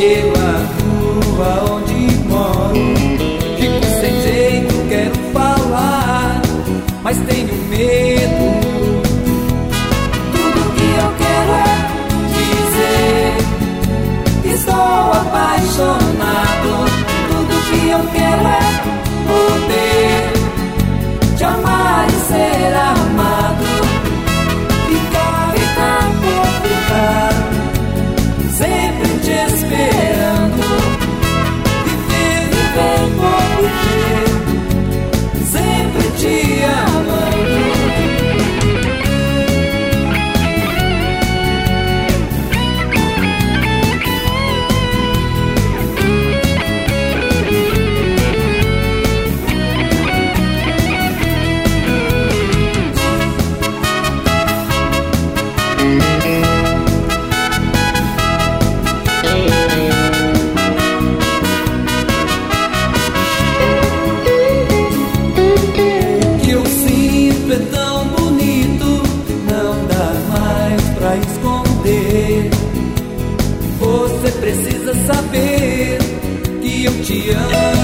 pela rua onde moro. Fico sem jeito, quero falar, mas tenho medo. Tudo que eu quero é dizer que estou apaixonado. Tudo que eu quero é poder te amar e ser amado. Ficar por ficar, sempre te esperando. Viver por viver, sempre te amando. Você precisa saber que eu te amo.